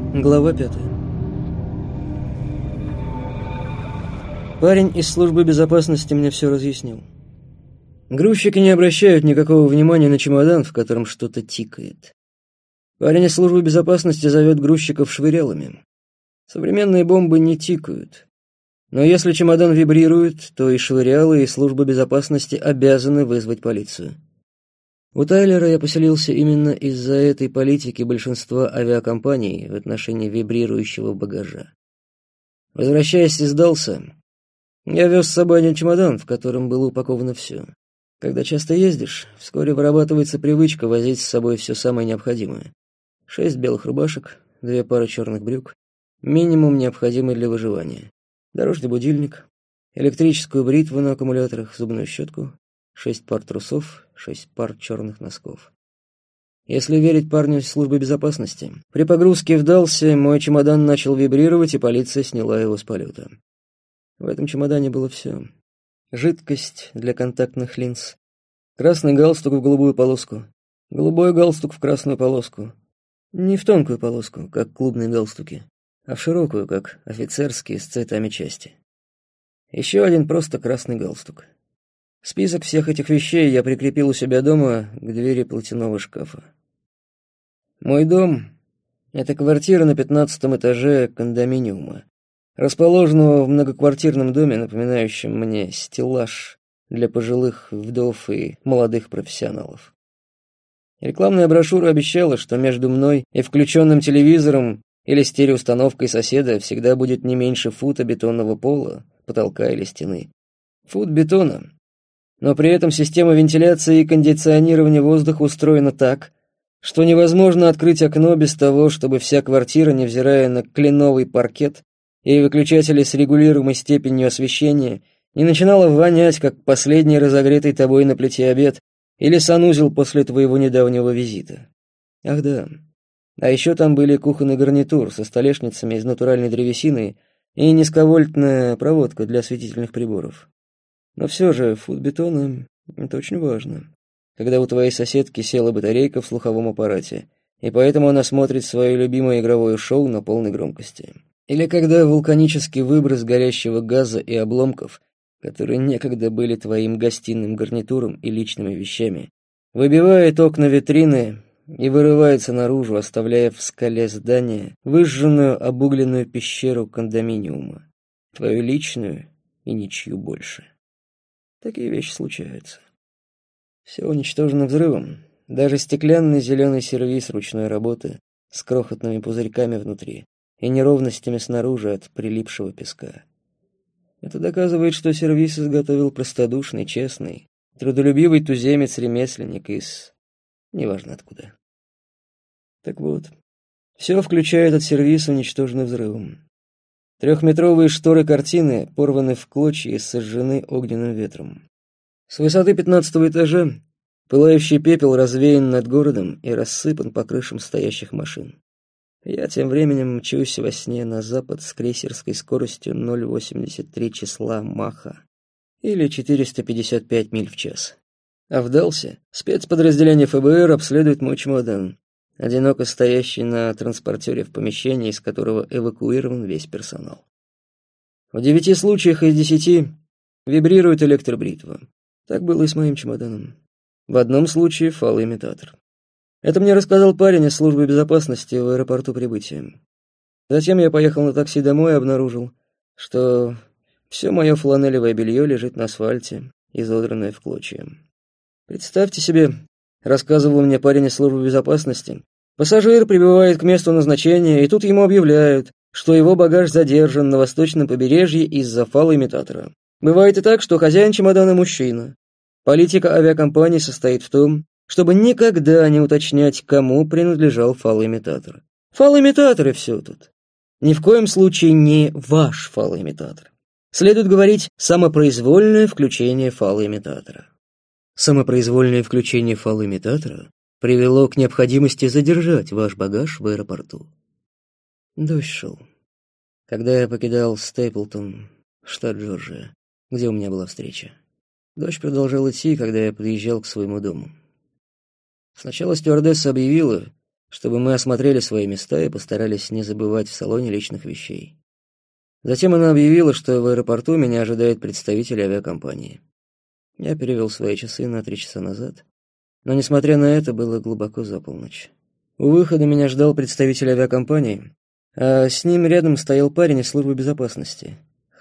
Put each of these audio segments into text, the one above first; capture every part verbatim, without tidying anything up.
Глава пятая. Парень из службы безопасности мне все разъяснил. Грузчики не обращают никакого внимания на чемодан, в котором что-то тикает. Парень из службы безопасности зовет грузчиков швырялами. Современные бомбы не тикают. Но если чемодан вибрирует, то и швырялы, и служба безопасности обязаны вызвать полицию. У Тайлера я поселился именно из-за этой политики большинства авиакомпаний в отношении вибрирующего багажа. Возвращаясь из Далса, я вез с собой один чемодан, в котором было упаковано все. Когда часто ездишь, вскоре вырабатывается привычка возить с собой все самое необходимое. Шесть белых рубашек, две пары черных брюк, минимум необходимый для выживания. Дорожный будильник, электрическую бритву на аккумуляторах, зубную щетку, шесть пар трусов, шесть пар черных носков. Если верить парню из службы безопасности, при погрузке в Далсе мой чемодан начал вибрировать, и полиция сняла его с полета. В этом чемодане было все. Жидкость для контактных линз, красный галстук в голубую полоску, голубой галстук в красную полоску. Не в тонкую полоску, как клубные галстуки, а в широкую, как офицерские с цветами части. Еще один просто красный галстук. Список всех этих вещей я прикрепил у себя дома к двери платяного шкафа. Мой дом — это квартира на пятнадцатом этаже кондоминиума, расположенного в многоквартирном доме, напоминающем мне стеллаж для пожилых вдов и молодых профессионалов. Рекламная брошюра обещала, что между мной и включенным телевизором или стереоустановкой соседа всегда будет не меньше фута бетонного пола, потолка или стены. Фут бетона. Но при этом система вентиляции и кондиционирования воздуха устроена так, что невозможно открыть окно без того, чтобы вся квартира, невзирая на кленовый паркет и выключатели с регулируемой степенью освещения, не начинала вонять, как последний разогретый тобой на плите обед или санузел после твоего недавнего визита. Ах да. А еще там были кухонный гарнитур со столешницами из натуральной древесины и низковольтная проводка для осветительных приборов. Но все же фут бетона — это очень важно, когда у твоей соседки села батарейка в слуховом аппарате, и поэтому она смотрит свое любимое игровое шоу на полной громкости. Или когда вулканический выброс горящего газа и обломков, которые некогда были твоим гостиным гарнитуром и личными вещами, выбивает окна витрины и вырывается наружу, оставляя в скале здания выжженную обугленную пещеру кондоминиума, твою личную и ничью больше. Такие вещи случаются. Все уничтожено взрывом, даже стеклянный зеленый сервиз ручной работы с крохотными пузырьками внутри и неровностями снаружи от прилипшего песка. Это доказывает, что сервиз изготовил простодушный, честный, трудолюбивый туземец-ремесленник из... неважно откуда. Так вот, все, включая этот сервиз, уничтожено взрывом. Трехметровые шторы картины порваны в клочья и сожжены огненным ветром. С высоты пятнадцатого этажа пылающий пепел развеян над городом и рассыпан по крышам стоящих машин. Я тем временем мчусь во сне на запад с крейсерской скоростью ноль целых восемьдесят три числа Маха, или четыреста пятьдесят пять миль в час. А в Далсе спецподразделение эф бэ эр обследует мой чемодан, одиноко стоящий на транспортере в помещении, из которого эвакуирован весь персонал. В девяти случаях из десяти вибрирует электробритва. Так было и с моим чемоданом. В одном случае фалоимитатор. Это мне рассказал парень из службы безопасности в аэропорту прибытия. Затем я поехал на такси домой и обнаружил, что все мое фланелевое белье лежит на асфальте, изодранное в клочья. Представьте себе, рассказывал мне парень из службы безопасности, пассажир прибывает к месту назначения, и тут ему объявляют, что его багаж задержан на восточном побережье из-за фалоимитатора. Бывает и так, что хозяин чемодана мужчина. Политика авиакомпании состоит в том, чтобы никогда не уточнять, кому принадлежал фалоимитатор. Фалоимитатор и все тут. Ни в коем случае не ваш фалоимитатор. Следует говорить самопроизвольное включение фалоимитатора. Самопроизвольное включение фалоимитатора привело к необходимости задержать ваш багаж в аэропорту. Дождь шел. Когда я покидал Стейплтон, штат Джорджия, где у меня была встреча. Дождь продолжал идти, когда я подъезжал к своему дому. Сначала стюардесса объявила, чтобы мы осмотрели свои места и постарались не забывать в салоне личных вещей. Затем она объявила, что в аэропорту меня ожидает представитель авиакомпании. Я перевел свои часы на три часа назад, но, несмотря на это, было глубоко за полночь. У выхода меня ждал представитель авиакомпании, а с ним рядом стоял парень из службы безопасности.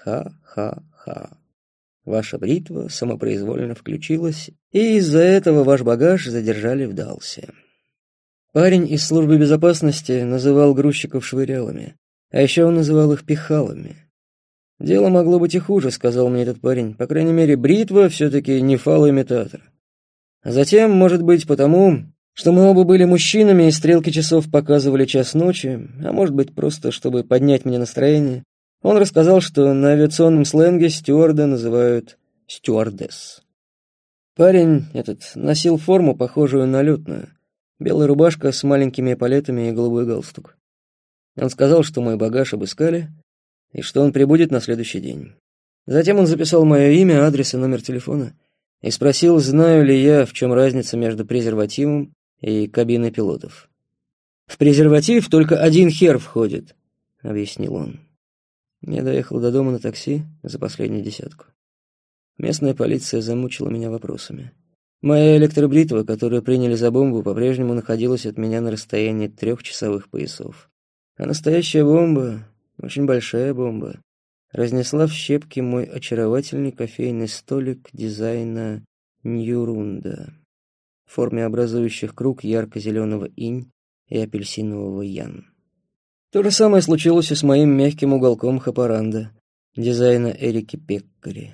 Ха-ха-ха. Ваша бритва самопроизвольно включилась, и из-за этого ваш багаж задержали в Далсе. Парень из службы безопасности называл грузчиков швырялами, а еще он называл их пихалами. «Дело могло быть и хуже», — сказал мне этот парень. «По крайней мере, бритва все-таки не фалоимитатор. А затем, может быть, потому, что мы оба были мужчинами, и стрелки часов показывали час ночи, а может быть, просто чтобы поднять мне настроение, он рассказал, что на авиационном сленге стюарда называют стюардесс. Парень этот носил форму, похожую на летную. Белая рубашка с маленькими эполетами и голубой галстук. Он сказал, что мой багаж обыскали, и что он прибудет на следующий день. Затем он записал мое имя, адрес и номер телефона и спросил, знаю ли я, в чем разница между презервативом и кабиной пилотов. «В презерватив только один хер входит», — объяснил он. Я доехал до дома на такси за последнюю десятку. Местная полиция замучила меня вопросами. Моя электробритва, которую приняли за бомбу, по-прежнему находилась от меня на расстоянии трех часовых поясов. А настоящая бомба, очень большая бомба, разнесла в щепки мой очаровательный кофейный столик дизайна Ньюрунда в форме образующих круг ярко-зеленого инь и апельсинового ян. То же самое случилось и с моим мягким уголком Хапаранда, дизайна Эрики Пеккари.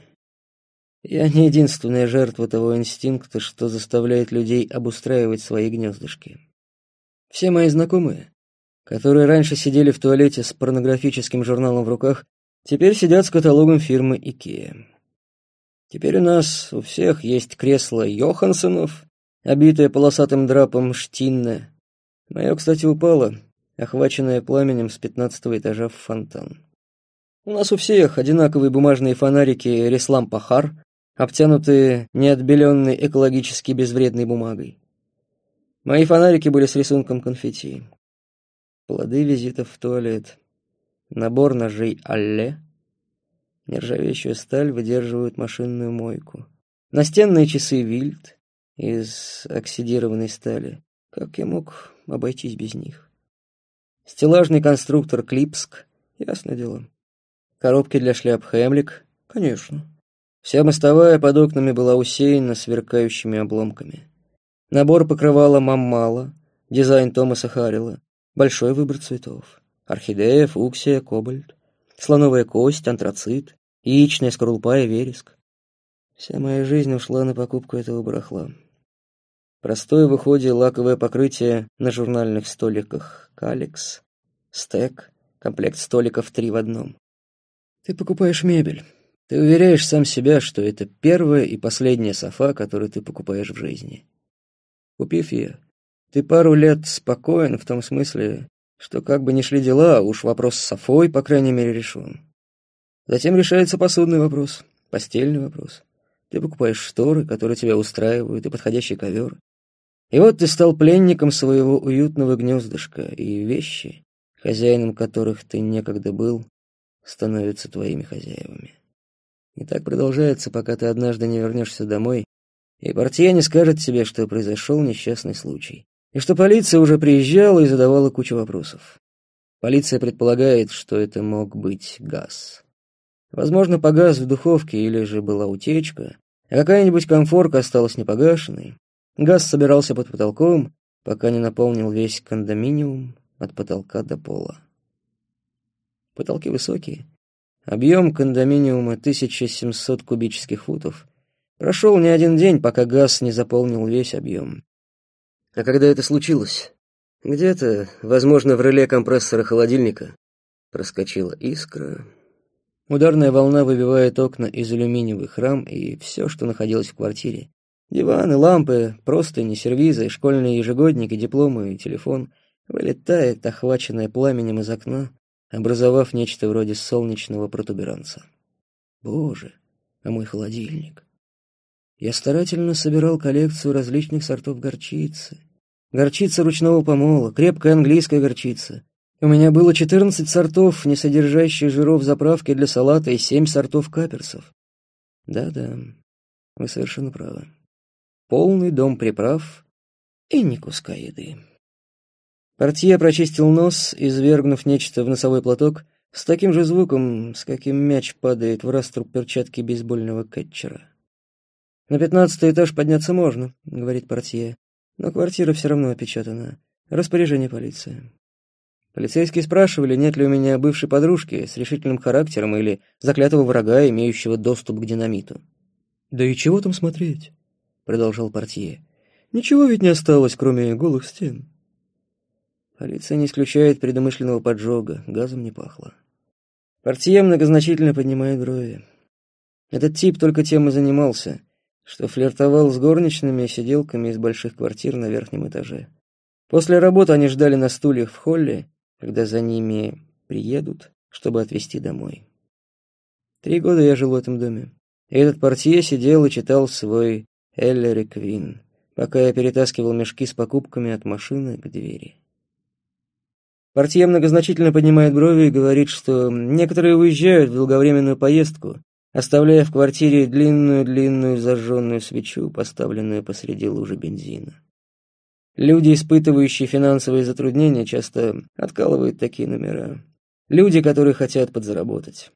Я не единственная жертва того инстинкта, что заставляет людей обустраивать свои гнездышки. Все мои знакомые, которые раньше сидели в туалете с порнографическим журналом в руках, теперь сидят с каталогом фирмы IKEA. Теперь у нас у всех есть кресло Йоханссонов, обитое полосатым драпом Штинне. Мое, кстати, упало, охваченное пламенем с пятнадцатого этажа в фонтан. У нас у всех одинаковые бумажные фонарики Реслам-Пахар, обтянутые неотбеленной экологически безвредной бумагой. Мои фонарики были с рисунком конфетти. Плоды визитов в туалет. Набор ножей Алле. Нержавеющую сталь выдерживают машинную мойку. Настенные часы Вильт из оксидированной стали. Как я мог обойтись без них? Стеллажный конструктор Клипск. Ясно дело. Коробки для шляп Хемлик. Конечно. Вся мостовая под окнами была усеяна сверкающими обломками. Набор покрывала Маммала, дизайн Томаса Харрелла, большой выбор цветов. Орхидея, фуксия, кобальт, слоновая кость, антрацит, яичная скорлупа и вереск. Вся моя жизнь ушла на покупку этого барахла. Простое в уходе лаковое покрытие на журнальных столиках Каликс, стек, комплект столиков три в одном. Ты покупаешь мебель. Ты уверяешь сам себя, что это первая и последняя софа, которую ты покупаешь в жизни. Купив ее, ты пару лет спокоен в том смысле, что как бы ни шли дела, уж вопрос с софой, по крайней мере, решен. Затем решается посудный вопрос, постельный вопрос. Ты покупаешь шторы, которые тебя устраивают, и подходящий ковер. И вот ты стал пленником своего уютного гнездышка, и вещи, хозяином которых ты некогда был, становятся твоими хозяевами. И так продолжается, пока ты однажды не вернешься домой, и портье не скажет тебе, что произошел несчастный случай, и что полиция уже приезжала и задавала кучу вопросов. Полиция предполагает, что это мог быть газ. Возможно, погас в духовке или же была утечка, а какая-нибудь конфорка осталась непогашенной. Газ собирался под потолком, пока не наполнил весь кондоминиум от потолка до пола. Потолки высокие. Объем кондоминиума тысяча семьсот кубических футов. Прошел не один день, пока газ не заполнил весь объем. А когда это случилось? Где-то, возможно, в реле компрессора холодильника, проскочила искра. Ударная волна выбивает окна из алюминиевых рам и все, что находилось в квартире. Диваны, лампы, простыни, сервизы, школьные ежегодники, дипломы и телефон. Вылетает, охваченное пламенем из окна, образовав нечто вроде солнечного протуберанца. Боже, а мой холодильник. Я старательно собирал коллекцию различных сортов горчицы, Горчица ручного помола, крепкая английская горчица. У меня было четырнадцать сортов, не содержащих жиров заправки для салата, и семь сортов каперсов. Да-да, вы совершенно правы. Полный дом приправ и ни куска еды. Портье прочистил нос, извергнув нечто в носовой платок, с таким же звуком, с каким мяч падает в раструб перчатки бейсбольного кетчера. «На пятнадцатый этаж подняться можно», — говорит портье, «но квартира все равно опечатана. Распоряжение полиции». Полицейские спрашивали, нет ли у меня бывшей подружки с решительным характером или заклятого врага, имеющего доступ к динамиту. «Да и чего там смотреть?» — продолжал портье. «Ничего ведь не осталось, кроме голых стен». Полиция не исключает предумышленного поджога, газом не пахло. Портье многозначительно поднимает брови. Этот тип только тем и занимался, что флиртовал с горничными и сиделками из больших квартир на верхнем этаже. После работы они ждали на стульях в холле, когда за ними приедут, чтобы отвезти домой. Три года я жил в этом доме, и этот портье сидел и читал свой «Эллери Квин», пока я перетаскивал мешки с покупками от машины к двери. Портье многозначительно поднимает брови и говорит, что некоторые уезжают в долговременную поездку, оставляя в квартире длинную-длинную зажженную свечу, поставленную посреди лужи бензина. Люди, испытывающие финансовые затруднения, часто откалывают такие номера. Люди, которые хотят подзаработать.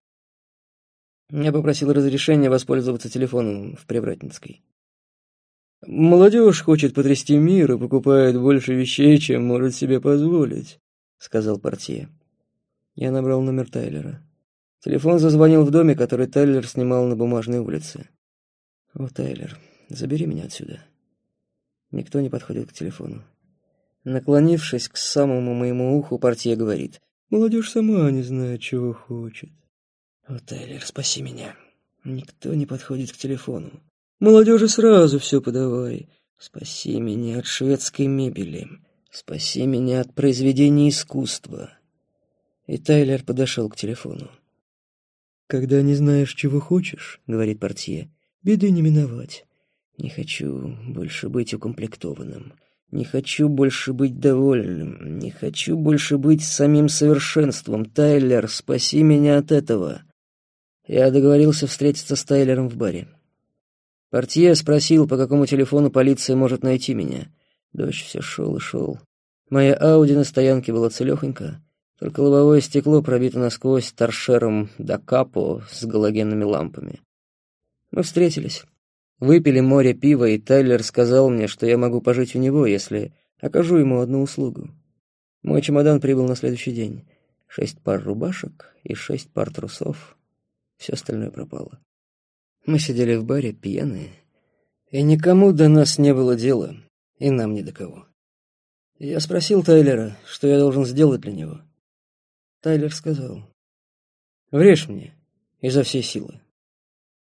Я попросил разрешения воспользоваться телефоном в Привратницкой. «Молодежь хочет потрясти мир и покупает больше вещей, чем может себе позволить», — сказал портье. Я набрал номер Тайлера. Телефон зазвонил в доме, который Тайлер снимал на Бумажной улице. «О, Тайлер, забери меня отсюда». Никто не подходит к телефону. Наклонившись к самому моему уху, портье говорит: «Молодежь сама не знает, чего хочет». «О, Тайлер, спаси меня». Никто не подходит к телефону. «Молодежи сразу все подавай. Спаси меня от шведской мебели. Спаси меня от произведений искусства». И Тайлер подошел к телефону. «Когда не знаешь, чего хочешь, — говорит портье, — беды не миновать. Не хочу больше быть укомплектованным. Не хочу больше быть довольным. Не хочу больше быть самим совершенством. Тайлер, спаси меня от этого». Я договорился встретиться с Тайлером в баре. Портье спросил, по какому телефону полиция может найти меня. Дождь все шел и шел. Моя Ауди на стоянке была целехонька, только лобовое стекло пробито насквозь торшером да капо с галогенными лампами. Мы встретились. Выпили море пива, и Тайлер сказал мне, что я могу пожить у него, если окажу ему одну услугу. Мой чемодан прибыл на следующий день. Шесть пар рубашек и шесть пар трусов. Все остальное пропало. Мы сидели в баре, пьяные, и никому до нас не было дела, и нам ни до кого. Я спросил Тайлера, что я должен сделать для него. Тайлер сказал: «Врежь мне изо всей силы».